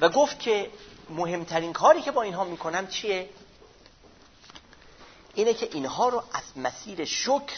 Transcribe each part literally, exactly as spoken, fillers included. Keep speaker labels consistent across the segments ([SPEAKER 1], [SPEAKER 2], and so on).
[SPEAKER 1] و گفت که مهمترین کاری که با اینها میکنم چیه؟ اینه که اینها رو از مسیر شکر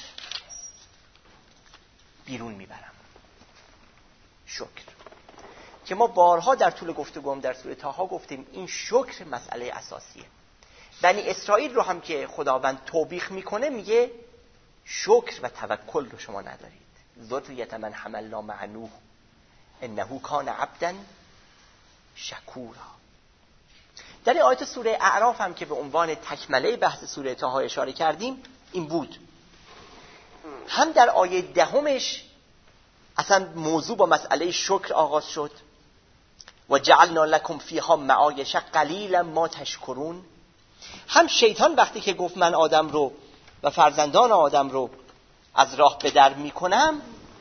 [SPEAKER 1] بیرون میبرم. شکر که ما بارها در طول گفتگوام در سوره طه گفتیم این شکر مسئله اساسیه. بنی اسرائیل رو هم که خداوند توبیخ میکنه میگه شکر و توکل رو شما ندارید. ذریة من حملنا مع نوح انه کان عبدا شکورا. در این آیت سوره اعراف هم که به عنوان تکمله بحث سوره طه اشاره کردیم این بود. هم در آیه دهمش اصلا موضوع با مسئله شکر آغاز شد و جعلنا لکم فیها معایش قلیلا ما تشکرون. هم شیطان وقتی که گفت من آدم رو و فرزندان آدم رو از راه به در میکنم،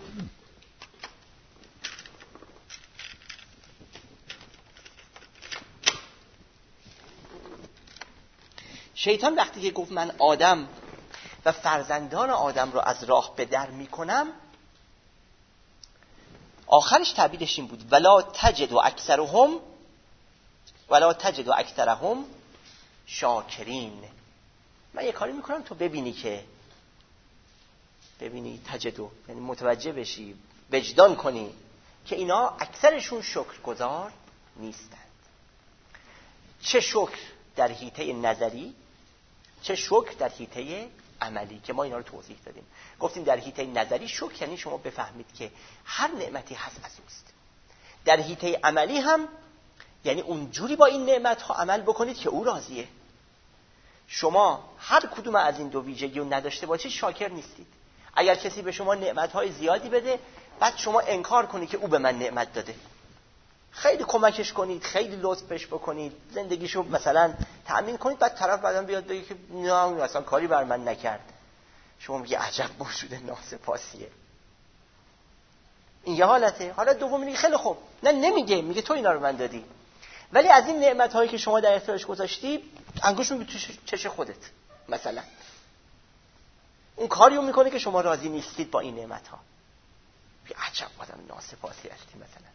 [SPEAKER 1] شیطان وقتی که گفت من آدم و فرزندان آدم رو از راه به در میکنم، آخرش تعبیرش این بود ولا تجد و اکثرهم ولا تجد و اکثرهم شاکرین. من یه کاری میکنم تو ببینی که ببینی تجدو، یعنی متوجه بشی، وجدان کنی که اینا اکثرشون شکرگزار نیستند. چه شکر در حیطه نظری، چه شکر در حیطه عملی که ما اینا رو توضیح دادیم. گفتیم در حیطه نظری شکر یعنی شما بفهمید که هر نعمتی هست از اوست. در حیطه عملی هم یعنی اونجوری با این نعمت ها عمل بکنید که او راضیه. شما هر کدوم از این دو ویژگی رو نداشته باشید شاکر نیستید. اگر کسی به شما نعمت های زیادی بده بعد شما انکار کنید که او به من نعمت داده، خیلی کمکش کنید، خیلی لطفش بکنید، زندگیشو مثلا تأمین کنید، بعد طرف بعدم بیاد بگه که نه اصلا کاری بر من نکرد، شما میگه عجب موجود ناسپاسیه. این یه حالته. حالت دوم میگه خیلی خوب، نه نمیگه، میگه تو اینا رو من دادی، ولی از این نعمت هایی که شما در اختیارش گذاشتی انگوش میگه تو چش خودت. مثلا اون کاریو میکنه که شما راضی نیستید با این نعمت ها. عجب آدم ناسپاسی هستی مثلا.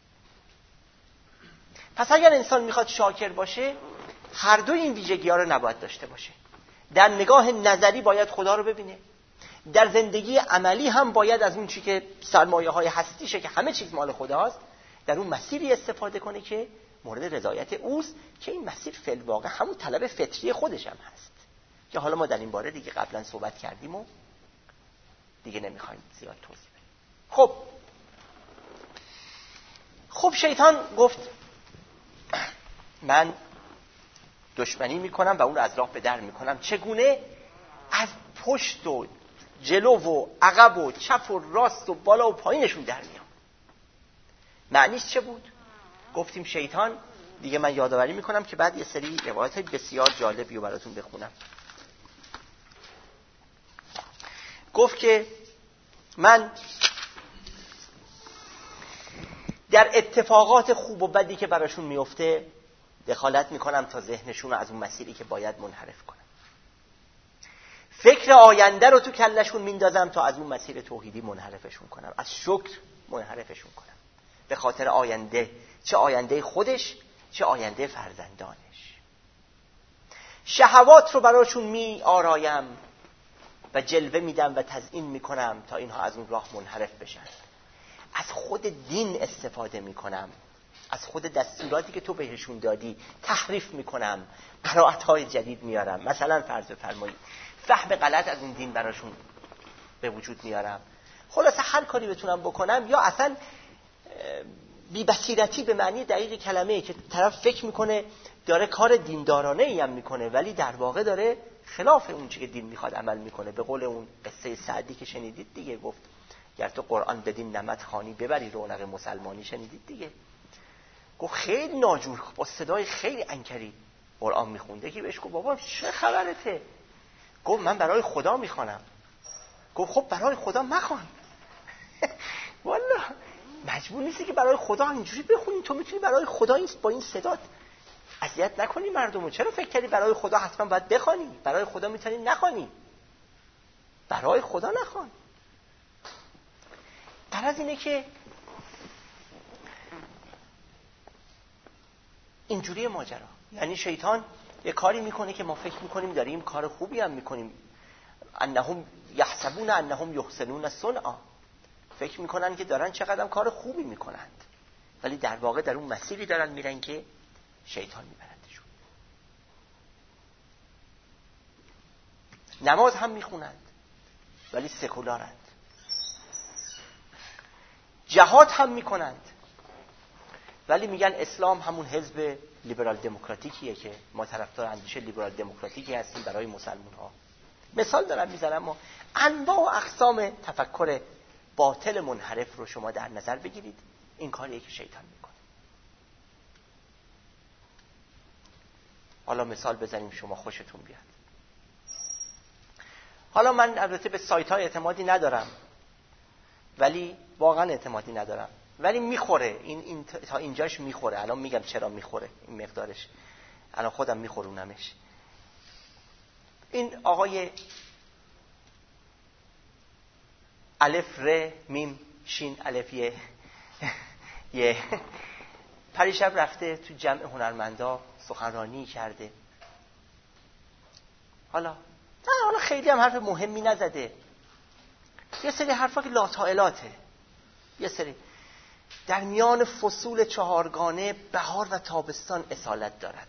[SPEAKER 1] پس اگر انسان میخواد شاکر باشه هر دو این ویژگی ها رو نباید داشته باشه. در نگاه نظری باید خدا رو ببینه، در زندگی عملی هم باید از اون چی که سرمایه های هستیشه که همه چیز مال خداست در اون مسیری استفاده کنه که مورد رضایت اوست، که این مسیر فی الواقع همون طلب فطری خودش هم هست که حالا ما در این باره دیگه قبلا صحبت کردیم و دیگه نمیخوایم زیاد توضیح بدیم. خب خب شیطان گفت من دشمنی میکنم و اون رو از راه به در میکنم. چگونه؟ از پشت و جلو و عقب و چپ و راست و بالا و پایینشون در میام. معنیش چه بود؟ گفتیم شیطان، دیگه من یادآوری میکنم که بعد یه سری روایت بسیار جالبی رو براتون بخونم. گفت که من در اتفاقات خوب و بدی که براشون میفته دخالت میکنم تا ذهنشون رو از اون مسیری که باید منحرف کنم. فکر آینده رو تو کلشون میندازم تا از اون مسیر توحیدی منحرفشون کنم، از شکر منحرفشون کنم به خاطر آینده، چه آینده خودش چه آینده فرزندانش. شهوات رو براشون می آرایم و جلوه میدم و تزیین میکنم تا اینها از اون راه منحرف بشن. از خود دین استفاده میکنم، از خود دستوراتی که تو بهشون دادی تحریف میکنم، قرائت‌های جدید میارم. مثلا فرض بفرمایید فهم غلط از اون دین براشون به وجود میارم. خلاصه هر کاری بتونم بکنم، یا اصلا بی بصیرتی به معنی دقیق کلمه که طرف فکر میکنه داره کار دیندارانه ای هم میکنه ولی در واقع داره خلاف اون چیزی که دین میخواد عمل میکنه. به قول اون قصه سعدی که شنیدید دیگه، گفت گر تو قرآن بدین نمط خوانی ببری رونق مسلمانی. شنیدید دیگه؟ گفت خیلی ناجور با صدای خیلی انکری قرآن میخونده که بهش گفت بابا چه خبرته؟ گفت من برای خدا میخوانم. گفت خب برای خدا مخوان. والله مجبور نیستی که برای خدا اینجوری بخونی، تو میتونی برای خدا این با این صدات اذیت نکنی مردمو. چرا فکر کردی برای خدا حتما باید بخوانی؟ برای خدا میتونی نخوانی، برای خدا نخوان. غرض اینه که اینجوری ماجرا. یعنی شیطان یه کاری میکنه که ما فکر میکنیم داریم کار خوبی هم میکنیم. انهم یحسبون انهم یحسنون صنعا، فکر میکنن که دارن چقدر کار خوبی میکنند، ولی در واقع در اون مسیری دارن میرن که شیطان میبرندشون. نماز هم میخونند ولی سکولارند. جهاد هم میکنند ولی میگن اسلام همون حزب لیبرال دموکراتیکیه که ما طرفدار اندیشه لیبرال دموکراتیکی هستیم برای مسلمان ها. مثال دارم میزنم. ما انواع و اقسام تفکر باطل منحرف رو شما در نظر بگیرید، این کاریه که شیطان میکنه. حالا مثال بزنیم شما خوشتون بیاد. حالا من البته به سایت های اعتمادی ندارم، ولی واقعا اعتمادی ندارم، ولی میخوره این, این تا اینجاش میخوره. الان میگم چرا میخوره، این مقدارش الان خودم میخورونمش. این آقای الف ر میم شین الف یه یه پریشب رفته تو جمع هنرمندا سخنرانی کرده. حالا نه حالا خیلی هم حرف مهمی نزده، یه سری حرفا که لاتائلاته، یه سری در میان فصول چهارگانه بهار و تابستان اصالت دارد.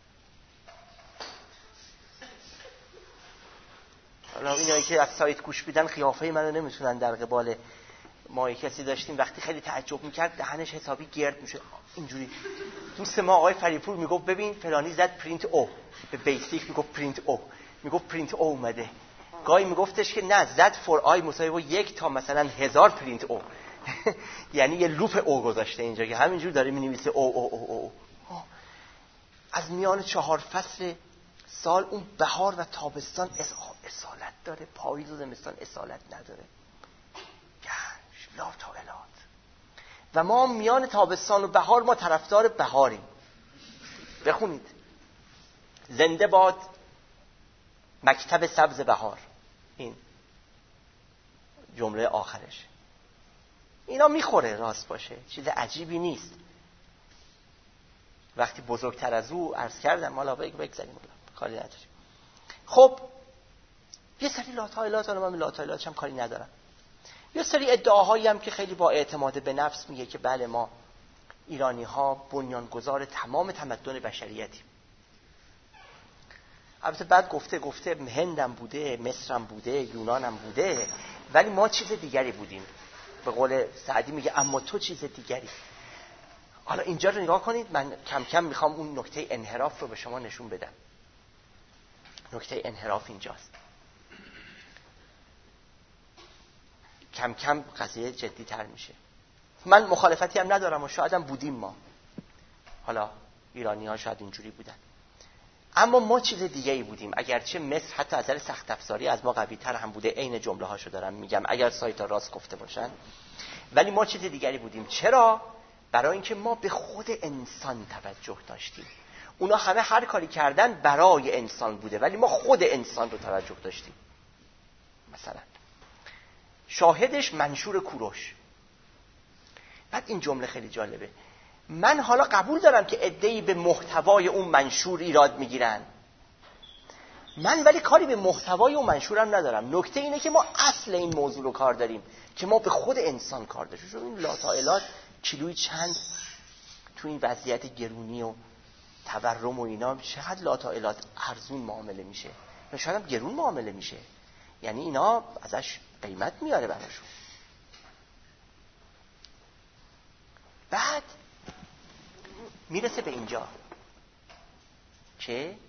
[SPEAKER 1] حالا اینایی که از سایت گوش میدن قیافه منو نمیتونن در قبال ما. کسی داشتیم وقتی خیلی تعجب میکرد دهنش حسابی گرد میشه اینجوری. دوست ما آقای فریپور میگفت ببین فلانی زد پرینت او، به بیسیک میگفت پرینت او، میگفت پرینت او اومده. گاهی میگفتش که نه زد فور آی مساوی با یک تا مثلا هزار پرینت او یعنی یه لوپ او گذاشته اینجا که همینجور داره مینویسه او او او او. از میان چهار فصل سال اون بهار و تابستان اصالت داره، پاییز و زمستان اصالت نداره. گنج لاتائلات. و ما میان تابستان و بهار ما طرفدار بهاریم. بخونید زنده باد مکتب سبز بهار، این جمله آخرش. اینا میخوره راست باشه، چیز عجیبی نیست. وقتی بزرگتر از او عرض کردم مالا بگذاریم کاری نداریم. خب یه سری لاتائلات، حالا من لاتائلاتش هم کاری ندارم. یه سری ادعاهایی هم که خیلی با اعتماد به نفس میگه که بله ما ایرانی ها بنیانگذار تمام تمدن بشریتیم. البته بعد گفته گفته هندم بوده، مصرم بوده، یونانم بوده، ولی ما چیز دیگری بودیم. به قول سعدی میگه اما تو چیز دیگری. حالا اینجا رو نگاه کنید، من کم کم میخوام اون نکته انحراف رو به شما نشون بدم. نکته انحراف اینجاست. کم کم قضیه جدی تر میشه. من مخالفتی هم ندارم و شاید هم بودیم ما. حالا ایرانی ها شاید اینجوری بودن، اما ما چیز دیگه ای بودیم. اگرچه مصر حتی از نظر سخت افزاری از ما قوی تر هم بوده، عین جمله هاشو دارم میگم اگر سایت ها راست گفته باشن، ولی ما چیز دیگری بودیم. چرا؟ برای اینکه ما به خود انسان توجه داشتیم. اونا همه هر کاری کردن برای انسان بوده، ولی ما خود انسان رو توجه داشتیم. مثلا شاهدش منشور کوروش. بعد این جمله خیلی جالبه. من حالا قبول دارم که عده‌ای به محتوای اون منشور ایراد میگیرن، من ولی کاری به محتوای اون منشورم ندارم. نکته اینه که ما اصل این موضوع رو کار داریم که ما به خود انسان کار داشتیم. چون این لاتائلات کیلوی چند تو این وضعیت گرونی و تورم و اینا چقدر لاتائلات ارزون معامله میشه و شاید هم گرون معامله میشه. یعنی اینا ازش قیمت میاره براشون. بعد میرسه به اینجا که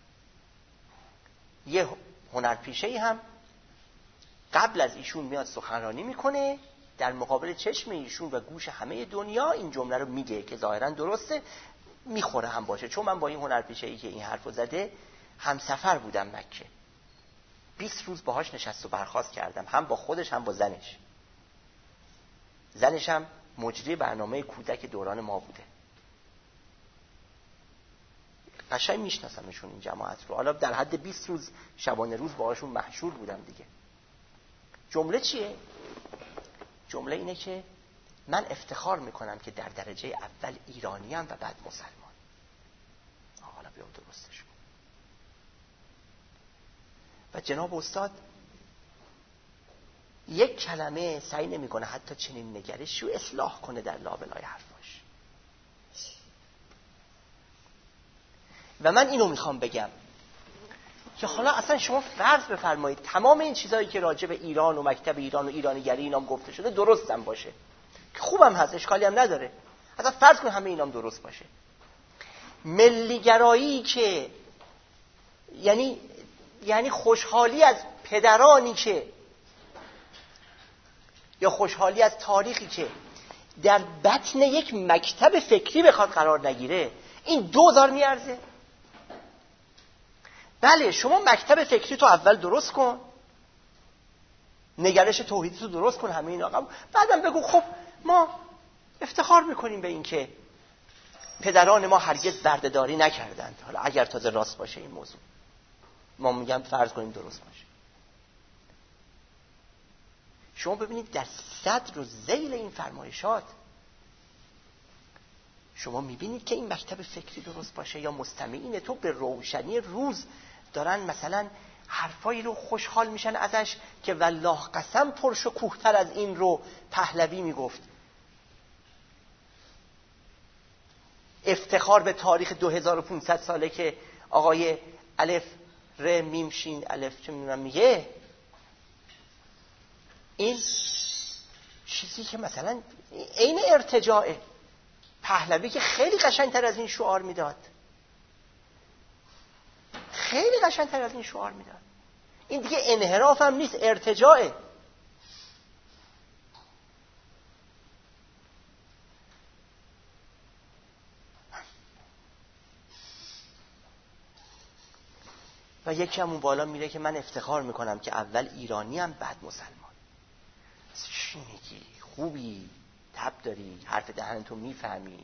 [SPEAKER 1] یه هنرپیشه‌ای هم قبل از ایشون میاد سخنرانی میکنه، در مقابل چشم ایشون و گوش همه دنیا این جمله رو میگه که ظاهرا درسته، میخوره هم باشه. چون من با این هنرپیشه‌ای که این حرفو زده همسفر بودم مکه، بیست روز باهاش نشست و برخاست کردم، هم با خودش هم با زنش. زنش هم مجری برنامه کودک دوران ما بوده. قشنگ میشناسمشون این جماعت رو. حالا در حد بیست روز شبانه روز باهاشون محشور بودم دیگه. جمله چیه؟ جمله اینه که من افتخار میکنم که در درجه اول ایرانیم و بعد مسلمان. بیا درستش کن. و جناب استاد یک کلمه سعی نمیکنه حتی چنین نگرشی رو اصلاح کنه در لابلای حرفاش. و من اینو میخوام بگم که حالا اصلا شما فرض بفرمایید تمام این چیزایی که راجع به ایران و مکتب ایران و ایرانیگری اینام گفته شده درست هم باشه، که خوبم هست، اشکالی هم نداره، اصلا فرض کن همه اینام درست باشه. ملیگرایی که یعنی یعنی خوشحالی از پدرانی که یا خوشحالی از تاریخی که در بطن یک مکتب فکری بخواد قرار نگیره، این دوزار میارزه؟ بله شما مکتب فکری تو اول درست کن، نگرش توحیدی تو درست کن، همه اینا، بعدم بگو خب ما افتخار میکنیم به این که پدران ما هرگز بردهداری نکردند. حالا اگر تازه راست باشه این موضوع، ما میگم فرض کنیم درست باشه. شما ببینید در صدر و ذیل این فرمایشات شما میبینید که این مکتب فکری درست باشه یا مستمعین تو به روشنی روز دارن مثلا حرفایی رو خوشحال میشن ازش که والله قسم پرشکوه‌تر از این رو پهلوی میگفت. افتخار به تاریخ دو هزار و پانصد ساله که آقای الف ر میم شین الف چه میدونم میگه، این چیزی که مثلا عین ارتجاعه. پهلوی که خیلی قشنگتر از این شعار میداد، خیلی قشنگتر از این شعار میداد. این دیگه انحراف هم نیست، ارتجاعه. و یکی همون بالا میره که من افتخار میکنم که اول ایرانی هم بعد مسلمان. چی میگی؟ خوبی، تب داری، حرف دهنتو میفهمی.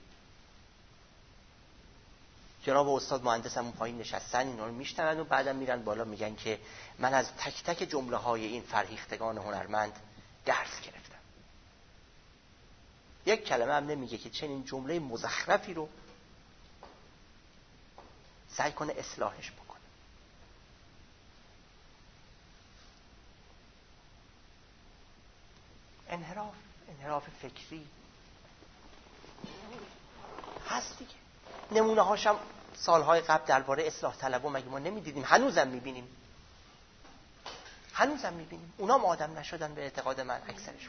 [SPEAKER 1] جناب استاد مهندس همون پایین نشستن اینا رو میشنون و بعدم میرن بالا میگن که من از تک تک جمله های این فرهیختگان هنرمند درس گرفتم. یک کلمه هم نمیگه که چنین جمله مزخرفی رو سعی کنه اصلاحش بکنه. انحراف انحراف فکری هست دیگه. نمونه هاشم سالهای قبل درباره اصلاح طلبا مگه ما نمیدیدیم؟ هنوزم میبینیم، هنوزم میبینیم. اونا هم آدم نشدن به اعتقاد من اکثرشون.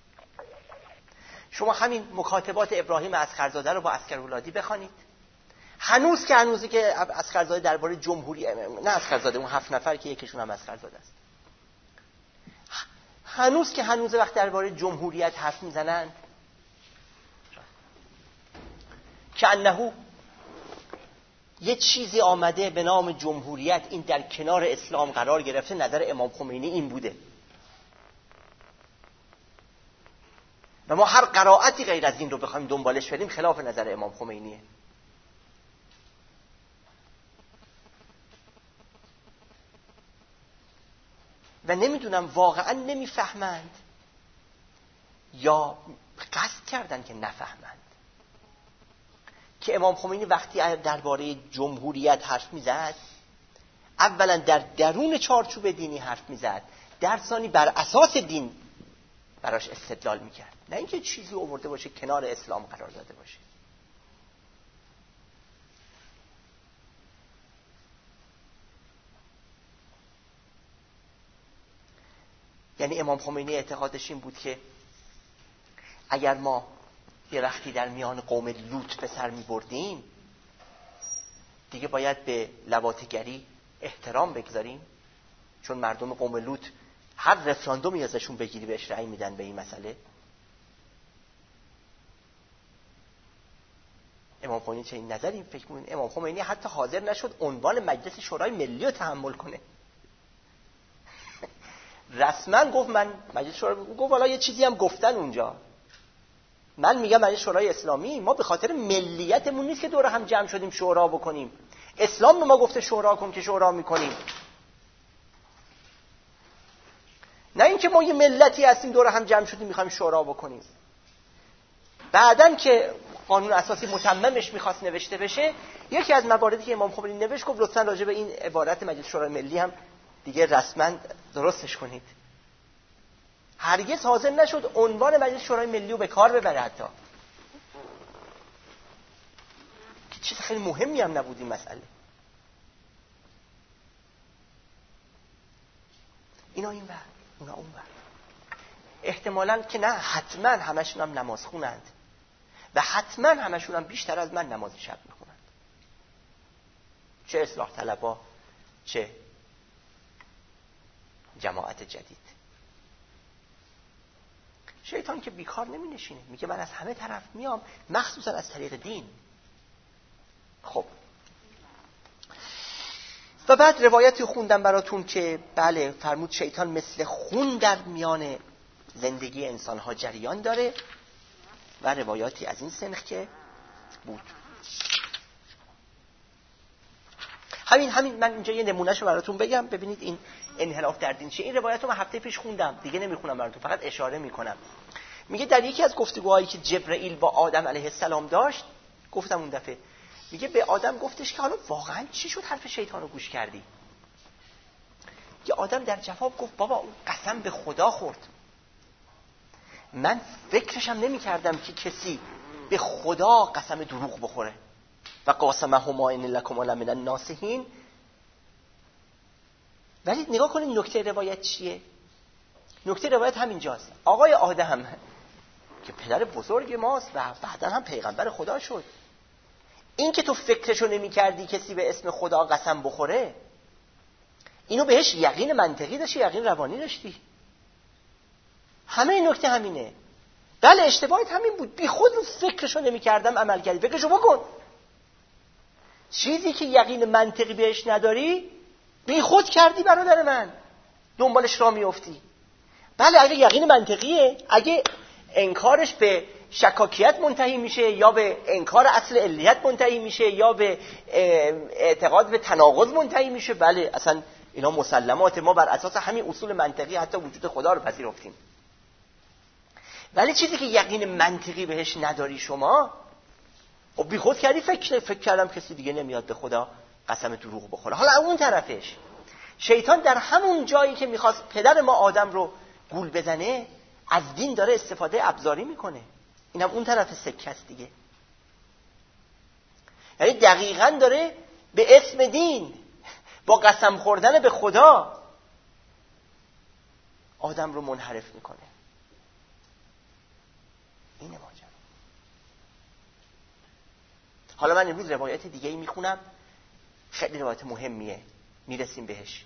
[SPEAKER 1] شما همین مکاتبات ابراهیم اسقرزاده رو با عسکرولادی بخوانید، هنوز که هنوزی که اسقرزاده درباره جمهوری، نه اسقرزاده، اون هفت نفر که یکیشون هم اسقرزاده است، هنوز که هنوز وقت درباره جمهوریت حرف میزنن که انهو یه چیزی آمده به نام جمهوریت، این در کنار اسلام قرار گرفته. نظر امام خمینی این بوده و ما هر قرائتی غیر از این رو بخوایم دنبالش بریم خلاف نظر امام خمینیه. و نمیدونم واقعا نمیفهمند یا قصد کردن که نفهمند که امام خمینی وقتی درباره جمهوریت حرف میزد، اولا در درون چارچوب دینی حرف میزد، در ثانی بر اساس دین براش استدلال میکرد، نه اینکه چیزی آورده باشه کنار اسلام قرار داده باشه. یعنی امام خمینی اعتقادش این بود که اگر ما یه وقتی در میان قوم لوط به سر می بردیم، دیگه باید به لواطه‌گری احترام بگذاریم، چون مردم قوم لوط هر رفراندومی ازشون بگیری بهش رأی میدن به این مسئله. امام خمینی چه این نظر این فکر می‌کنه؟ امام خمینی حتی حاضر نشد عنوان مجلس شورای ملی رو تحمل کنه. رسما گفت من مجلس شورای، گفت والا یه چیزی هم گفتن اونجا، من میگم مجلس شورای اسلامی، ما به خاطر ملیتمون نیست که دور هم جمع شدیم شورا بکنیم. اسلام به ما گفته شورا کن که شورا میکنیم، نه اینکه ما یه ملتی هستیم دور هم جمع شدیم میخوایم شورا بکنیم. بعدن که قانون اساسی متممش میخواست نوشته بشه، یکی از مواردی که امام خمینی نوشت گفت لطفاً راجع به این عبارت مجلس شورای ملی هم دیگه رسما درستش کنید. هرگز حاضر نشد عنوان مجلس شورای ملی رو به کار ببره، حتی که چیز خیلی مهمی هم نبود این مسئله. اینا این ور، اونا اون ور. احتمالاً که نه، حتما همشون هم نماز خونند و حتما همشون هم بیشتر از من نماز شب میخونند، چه اصلاح طلبا چه جماعت جدید. شیطان که بیکار نمی نشینه، میگه من از همه طرف میام، مخصوصا از طریق دین. خب و بعد روایتی خوندم براتون که بله فرمود شیطان مثل خون در میان زندگی انسانها جریان داره و روایاتی از این سنخ که بود. همین همین من اینجا یه نمونهشو براتون بگم ببینید این انحراف در دین چیه. این روایت رو من هفته پیش خوندم، دیگه نمیخونم براتون، فقط اشاره میکنم. میگه در یکی از گفتگوهایی که جبرئیل با آدم علیه السلام داشت، گفتم اون دفعه، میگه به آدم گفتش که حالا واقعا چی شد حرف شیطان رو گوش کردی؟ یه آدم در جواب گفت بابا اون قسم به خدا خورد، من فکرشم نمی کردم که کسی به خدا قسم دروغ بخوره. و قاسمهما ان لکما لمن الناصحین. ولی نگاه کنید نکته روایت چیه؟ نکته روایت همینجاست. آقای آدم که پدر بزرگ ماست و بعدا هم پیغمبر خدا شد، این که تو فکرشو نمی کردی کسی به اسم خدا قسم بخوره، اینو بهش یقین منطقی داشتی، یقین روانی داشتی. همه این نکته همینه. بله اشتباهت همین بود، بی خود رو فکرشو نمی کردم عمل کردی، فکرشو بکن. چیزی که یقین منطقی بهش نداری بی خود کردی برادر من، دنبالش را میافتی. بله اگه یقین منطقیه، اگه انکارش به شکاکیت منتهی میشه یا به انکار اصل علیت منتهی میشه یا به اعتقاد به تناقض منتهی میشه، بله اصلا اینا مسلمات، ما بر اساس همین اصول منطقی حتی وجود خدا رو پذیرفتیم. ولی چیزی که یقین منطقی بهش نداری شما، خب بی خود کردی فکر فکر کردم کسی دیگه نمیاد به خدا قسم دروغ بخوره. حالا اون طرفش شیطان در همون جایی که میخواست پدر ما آدم رو گول بزنه، از دین داره استفاده ابزاری میکنه. اینم اون طرف سکه است دیگه. یعنی دقیقاً داره به اسم دین با قسم خوردن به خدا آدم رو منحرف میکنه. اینه ماجرا. حالا من امروز روایت دیگه ای میخونم، خیلی روایت مهمیه، میرسیم بهش.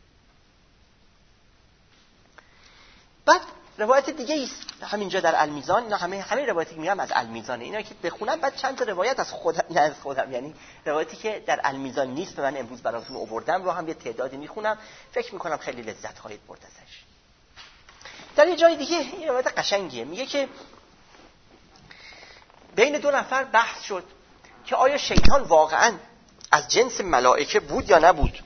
[SPEAKER 1] بعد روایت دیگه ایست همینجا در المیزان. اینا همه همه روایتی که میگم از المیزانه، اینا که بخونم بعد چند تا روایت از خودم، نه از خودم، یعنی روایتی که در المیزان نیست من امروز براتون آوردم رو هم یه تعدادی میخونم، فکر میکنم خیلی لذت خواهید برد ازش. در یه جای دیگه این روایت قشنگیه، میگه که بین دو نفر بحث شد که آیا شیطان واقعاً از جنس ملائکه بود یا نبود.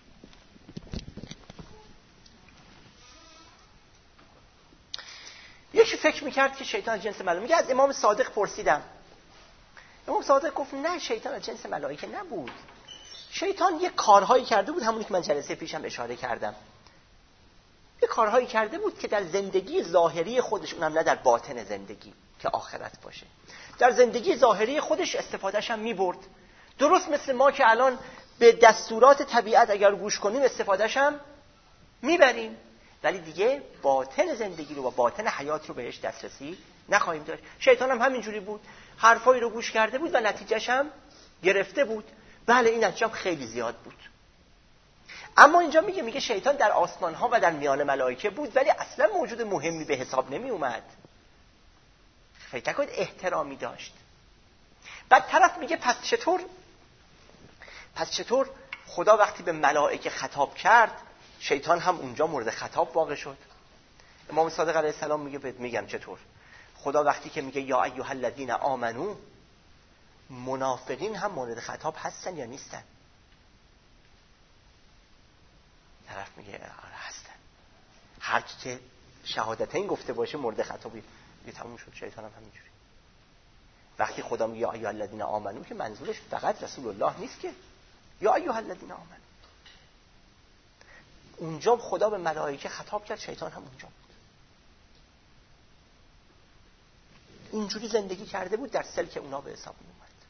[SPEAKER 1] یکی فکر میکرد که شیطان از جنس ملائکه، میگه از امام صادق پرسیدم، امام صادق گفت نه شیطان از جنس ملائکه نبود. شیطان یه کارهایی کرده بود، همونی که من جلسه پیشم اشاره کردم، یه کارهایی کرده بود که در زندگی ظاهری خودش، اونم نه در باطن زندگی که آخرت باشه، در زندگی ظاهری خودش استفادهش هم میبرد. درست مثل ما که الان به دستورات طبیعت اگر گوش کنیم استفادهش هم میبریم، ولی دیگه باطن زندگی رو و باطن حیات رو بهش دسترسی نخواهیم داشت. شیطان هم همینجوری بود، حرفایی رو گوش کرده بود و نتیجهش هم گرفته بود. بله این نتیجه هم خیلی زیاد بود. اما اینجا میگه میگه شیطان در آسمان ها و در میان ملائکه بود، ولی اصلا موجود مهمی به حساب نمی اومد. فکر کنید احترامی داشت. بعد طرف میگه پس چطور پس چطور خدا وقتی به ملائکه خطاب کرد شیطان هم اونجا مورد خطاب واقع شد؟ امام صادق علیه السلام میگه بهت میگم چطور. خدا وقتی که میگه یا ایها الذین آمنو، منافقین هم مورد خطاب هستن یا نیستن؟ طرف میگه آره هستن. هر چی که شهادتین گفته باشه مورد خطابی. دیگه تموم شد. شیطان هم همینجوری. وقتی خدا میگه یا ایها الذین آمنو که منظورش فقط رسول الله نیست که یا ایها الذین آمنو. اونجا خدا به ملائکه خطاب کرد، شیطان هم اونجا بود. اینجوری زندگی کرده بود در سلک اونا به حساب می اومد.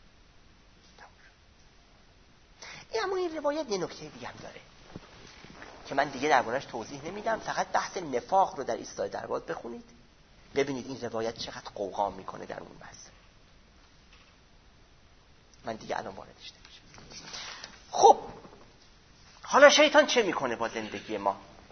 [SPEAKER 1] این اما این روایت یه نکته دیگه هم داره که من دیگه دربارش توضیح نمیدم، فقط بحث نفاق رو در ایستای دربار بخونید ببینید این روایت چقدر قوقا میکنه در اون بحث. من دیگه الان واردش نمیشم. خب حالا شیطان چه میکنه با زندگی ما؟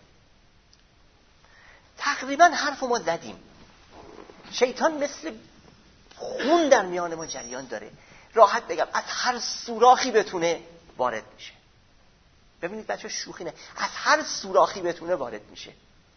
[SPEAKER 1] تقریبا حرف ما زدیم. شیطان مثل خون در میان ما جریان داره. راحت بگم از هر سوراخی بتونه وارد میشه. ببینید بچه شوخی نه، از هر سوراخی بتونه وارد میشه.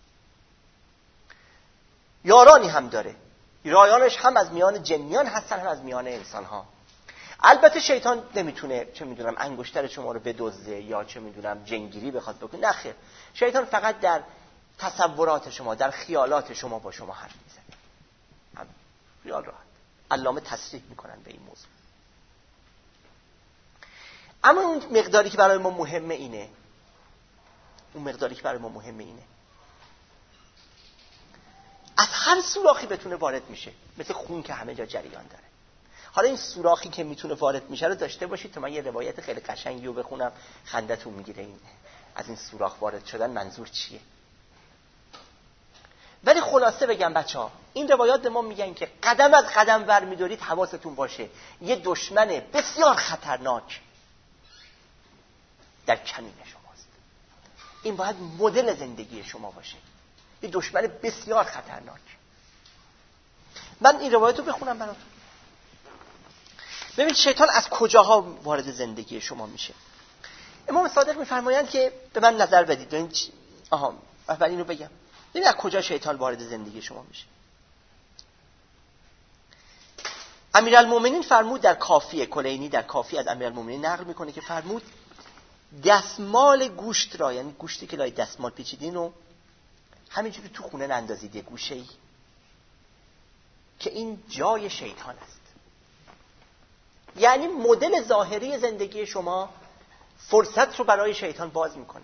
[SPEAKER 1] یارانی هم داره، رایانش هم از میان جنیان هستن هم از میان انسان ها. البته شیطان نمیتونه چه میدونم انگشتر شما رو بدزده یا چه میدونم جنگیری بخواد بکنه، نه خیر. شیطان فقط در تصورات شما، در خیالات شما با شما حرف میزنه. هم خیال راحت. علامه تصریح میکنن به این موضوع. اما اون مقداری که برای ما مهمه اینه اون مقداری که برای ما مهمه اینه از هر سوراخی بتونه وارد میشه، مثل خون که همه جا جریان داره. حالا این سوراخی که میتونه وارد میشه رو داشته باشید تا من یه روایت خیلی قشنگی رو بخونم خندتون میگیره این از این سوراخ وارد شدن منظور چیه. ولی خلاصه بگم بچه‌ها، این روایات به ما میگن که قدم از قدم برمی‌دارید حواستون باشه یه دشمن بسیار خطرناک در کمین شماست. این باید مدل زندگی شما باشه. یه دشمن بسیار خطرناک. من این روایت رو بخونم براتون. ببین شیطان از کجاها وارد زندگی شما میشه. امام صادق میفرمایند که به من نظر بدید. ببین آها اول اینو بگم. ببین از کجا شیطان وارد زندگی شما میشه. امیرالمومنین فرمود در کافیه، کلینی در کافی از امیرالمومنین نقل میکنه که فرمود دستمال گوشت را، یعنی گوشتی که لای دستمال پیچیدین رو همینجوری تو خونه نندازید یه گوشه‌ای که این جای شیطان است. یعنی مدل ظاهری زندگی شما فرصت رو برای شیطان باز میکنه.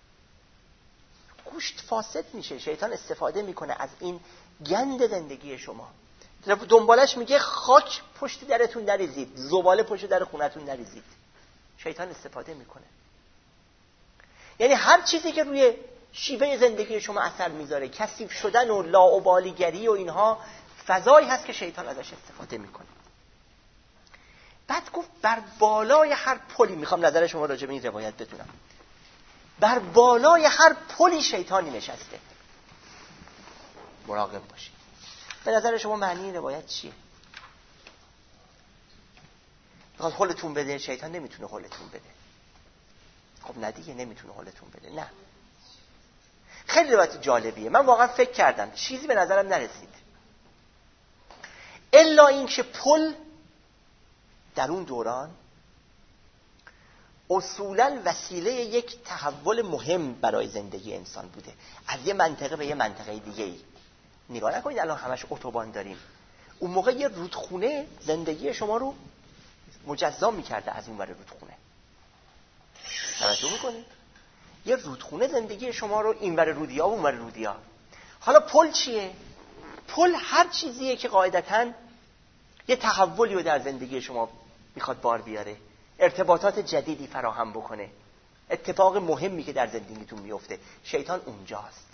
[SPEAKER 1] گوشت فاسد میشه، شیطان استفاده میکنه از این گند زندگی شما. دنبالش میگه خاک پشت درتون نریزید، زباله پشت در خونتون نریزید. شیطان استفاده میکنه. یعنی هر چیزی که روی شیوه زندگی شما اثر میذاره، کثیف شدن و لاابالیگری و اینها، فضایی هست که شیطان ازش استفاده میکنه. بعد گفت بر بالای هر پلی، میخوام نظر شما راجع به این روایت بدونم، بر بالای هر پلی شیطانی نشسته. مراقب باشید. به نظر شما معنی این روایت چیه؟ میخواد حلتون بده؟ شیطان نمیتونه حلتون بده. خب نه دیگه نمیتونه حلتون بده. نه. خیلی روایت جالبیه. من واقعا فکر کردم چیزی به نظرم نرسید الا این که پل در اون دوران اصولاً وسیله یک تحول مهم برای زندگی انسان بوده، از یه منطقه به یه منطقه دیگه ای. نگاه نکنید الان همش اتوبان داریم. اون موقع یه رودخونه زندگی شما رو مجزا میکرده از اون ور رودخونه. توجه میکنید؟ یه رودخونه زندگی شما رو این ور رودیا و اون ور رودیا. حالا پل چیه؟ پل هر چیزیه که قاعدتاً یه تحولی رو در زندگی شما میخواد بار بیاره، ارتباطات جدیدی فراهم بکنه، اتفاق مهمی که در زندگیتون میفته. شیطان اونجاست.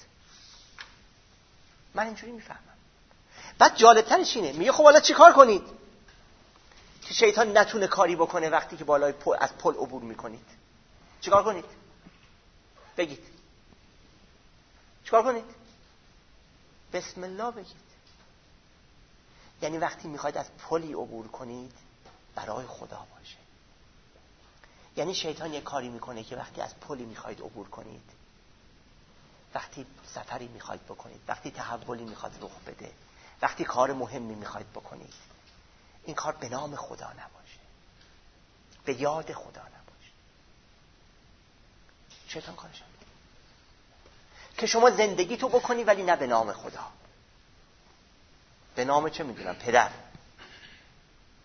[SPEAKER 1] من اینجوری میفهمم. بعد جالبترش اینه، میگه خب حالا چی کار کنید که شیطان نتونه کاری بکنه وقتی که بالای پل از پل عبور میکنید؟ چی کار کنید؟ بگید. چی کار کنید؟ بسم الله بگید. یعنی وقتی میخواید از پلی عبور کنید برای خدا باشه. یعنی شیطان یه کاری میکنه که وقتی از پلی میخواید عبور کنید، وقتی سفری میخواید بکنید، وقتی تحولی میخواد رخ بده، وقتی کار مهمی میخواید بکنید، این کار به نام خدا نباشه، به یاد خدا نباشه. شیطان کارش که شما زندگی تو بکنی ولی نه به نام خدا. به نام چه میدونم پدر،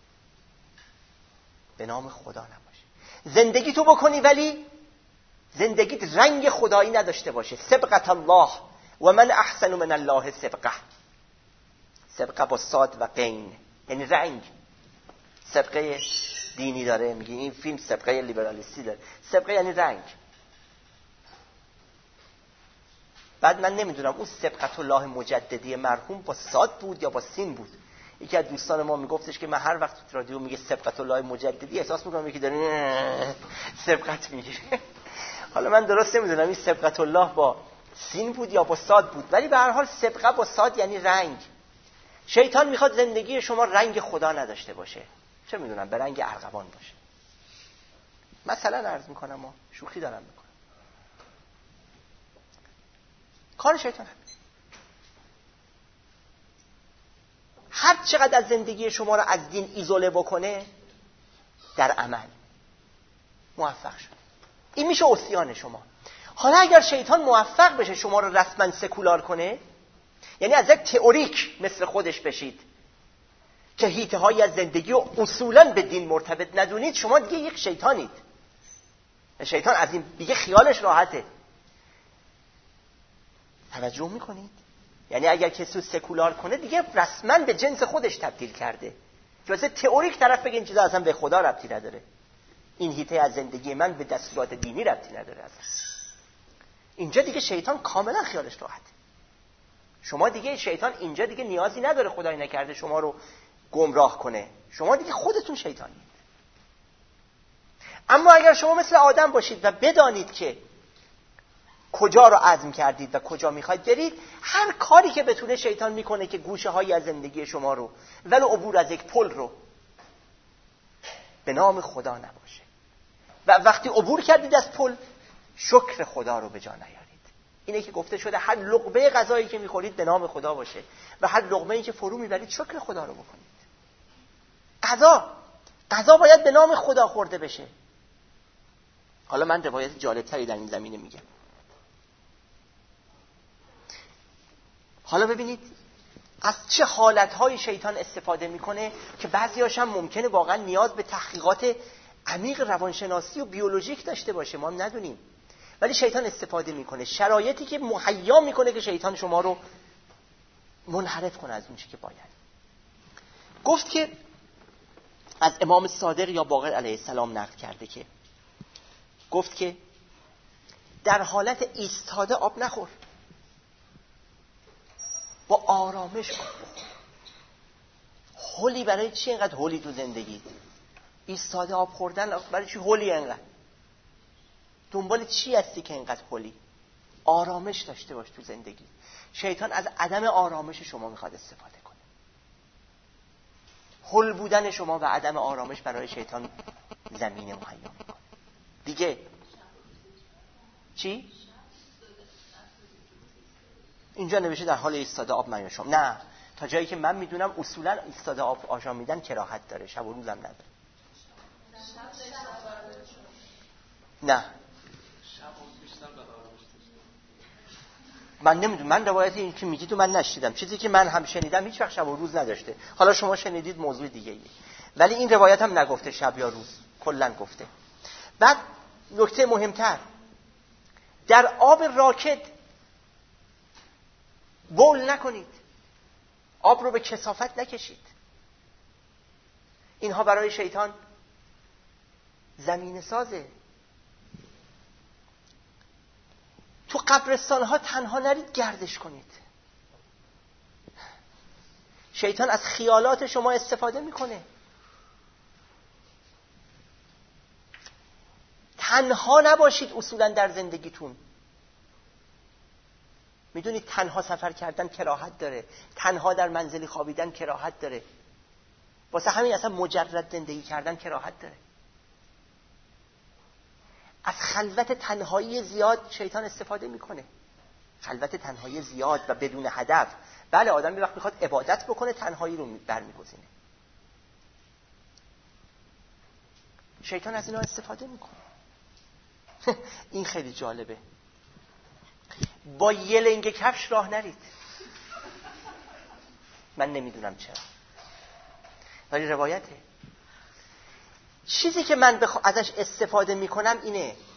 [SPEAKER 1] به نام خدا نباشه. زندگی تو بکنی ولی زندگیت رنگ خدایی نداشته باشه. سبقت الله و من احسن من الله سبقه. سبقه با صاد و قین یعنی رنگ. سبقه دینی داره، میگه این فیلم سبقه لیبرالیستی داره. سبقه یعنی رنگ. بعد من نمیدونم اون سبقت الله مجددی مرحوم با صاد بود یا با سین بود. یکی از دوستان ما میگفتش که من هر وقت تو رادیو میگه سبقت الله مجددی احساس میکنم یکی داره سبقت میگیره. حالا من درست نمیدونم این سبقت الله با سین بود یا با صاد بود، ولی به هر حال سبقه با صاد یعنی رنگ. شیطان میخواد زندگی شما رنگ خدا نداشته باشه، چه میدونم به رنگ ارغوان باشه. مثلا عرض میکنم و شوخی دارم میکنم. کار شیطان هر چقدر از زندگی شما را از دین ایزوله بکنه در عمل موفق شد. این میشه عصیان شما. حالا اگر شیطان موفق بشه شما رو رسما سکولار کنه، یعنی از یک تئوریک مثل خودش بشید که حیطه هایی از زندگی و اصولاً به دین مرتبط ندونید، شما دیگه یک شیطانید. شیطان از این دیگه خیالش راحته. توجه میکنید؟ یعنی اگر کسی سکولار کنه دیگه رسما به جنس خودش تبدیل کرده. که واسه تئوریک طرف بگه این چیزا اصلا به خدا ربطی نداره، این حیطه از زندگی من به دستورات دینی ربطی نداره اصلا. اینجا دیگه شیطان کاملا خیالش راحته. شما دیگه شیطان اینجا دیگه نیازی نداره خدای نکرده شما رو گمراه کنه، شما دیگه خودتون شیطانید. اما اگر شما مثل آدم باشید و بدانید که کجا رو عزم کردید و کجا میخواید برید، هر کاری که بتونه شیطان میکنه که گوشه هایی از زندگی شما رو ولو عبور از یک پل رو به نام خدا نباشه. و وقتی عبور کردید از پل شکر خدا رو به جا نیارید. اینه که گفته شده هر لقمه غذایی که میخورید به نام خدا باشه و هر لقمه‌ای که فرو میبرید شکر خدا رو بکنید. غذا غذا باید به نام خدا خورده بشه. حالا من روایت جالب‌تری در این زمینه میگم. حالا ببینید از چه حالت‌های شیطان استفاده میکنه که بعضی‌هاش هم ممکنه واقعا نیاز به تحقیقات عمیق روانشناسی و بیولوژیک داشته باشه، ما هم ندونیم. ولی شیطان استفاده میکنه، شرایطی که مهیا میکنه که شیطان شما رو منحرف کنه از اون چیزی که باید. گفت که از امام صادق یا باقر علیه السلام نقل کرده که گفت که در حالت ایستاده آب نخور، با آرامش آب بخور. هولی برای چی اینقدر هولی تو زندگی؟ ایستاده آب خوردن برای چی هولی اینقدر؟ دنبال چی هستی که اینقدر هولی؟ آرامش داشته باش تو زندگی. شیطان از عدم آرامش شما میخواد استفاده کنه. هول بودن شما و عدم آرامش برای شیطان زمینه مهیا میکنه. دیگه چی؟ اینجا نوشته در حال ایستاده آب میاشم. نه، تا جایی که من میدونم اصولا ایستاده آب آشامیدن کراهت داره، شب و روزم نداره. نه من نمیدونم، من روایتی این که میگید و من نشیدم. چیزی که من هم شنیدم هیچ وقت شب و روز نداشته. حالا شما شنیدید موضوع دیگه ایه. ولی این روایت هم نگفته شب یا روز، کلا گفته. بعد نکته مهمتر، در آب راکد بول نکنید، آب رو به کثافت نکشید. اینها برای شیطان زمین سازه. تو قبرستان ها تنها نرید گردش کنید. شیطان از خیالات شما استفاده میکنه. تنها نباشید اصولا در زندگیتون. میدونید تنها سفر کردن کراهت داره، تنها در منزلی خوابیدن کراهت داره. واسه همین اصلا مجرد زندگی کردن کراهت داره. از خلوت تنهایی زیاد شیطان استفاده میکنه. خلوت تنهایی زیاد و بدون هدف. بله آدم یه وقت میخواد عبادت بکنه، تنهایی رو برمیگزینه. شیطان از اینا استفاده میکنه. این خیلی جالبه. با یه لنگ کفش راه نرید. من نمیدونم چرا، ولی روایته. چیزی که من بخ... ازش استفاده میکنم اینه